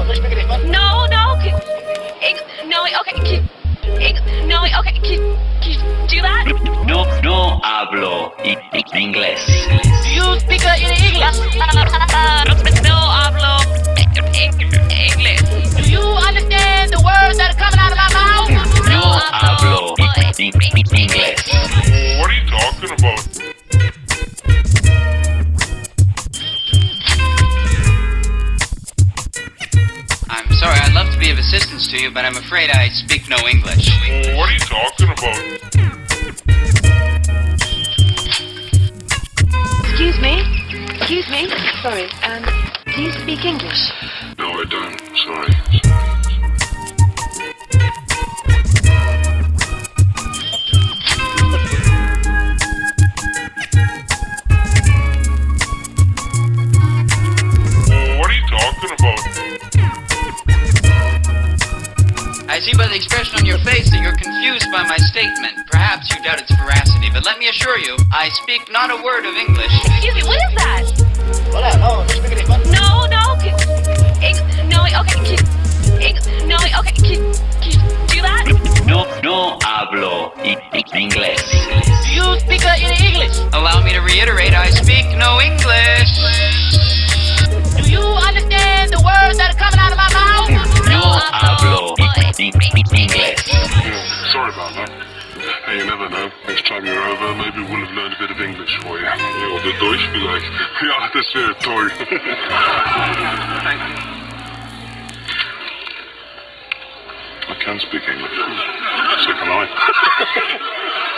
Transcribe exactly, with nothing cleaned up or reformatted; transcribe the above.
No, no. Can, ing- no, okay. Can, ing- no, okay. Can, can you do that? No, no hablo i- i- inglés. Do you speak uh, in English? No hablo ing- English. Do you understand the words that are coming out of my mouth? No hablo i- i- inglés. What are you talking about? I'm sorry, I'd love to be of assistance to you, but I'm afraid I speak no English. What are you talking about? Excuse me? Excuse me? Sorry, um, do you speak English? No, I don't. Sorry. What are you talking about? I see by the expression on your face that you're confused by my statement. Perhaps you doubt its veracity, but let me assure you, I speak not a word of English. Excuse me, what is that? Hola, no, no speak English. No, no. Can, ing- no, okay. Can, ing- no, okay. Can, can you do that? No, no hablo i- i- inglés. Do you speak uh, in English? Allow me to reiterate, I speak no English. Do you understand the words that are coming out of my mouth? No hablo i- i- inglés. Yeah, sorry about that. Hey, you never know. Next time you're over, maybe we'll have learned a bit of English for you. Yeah, or the Deutsch be like, ja, das wäre toll. Thank you. I can speak English. So can I.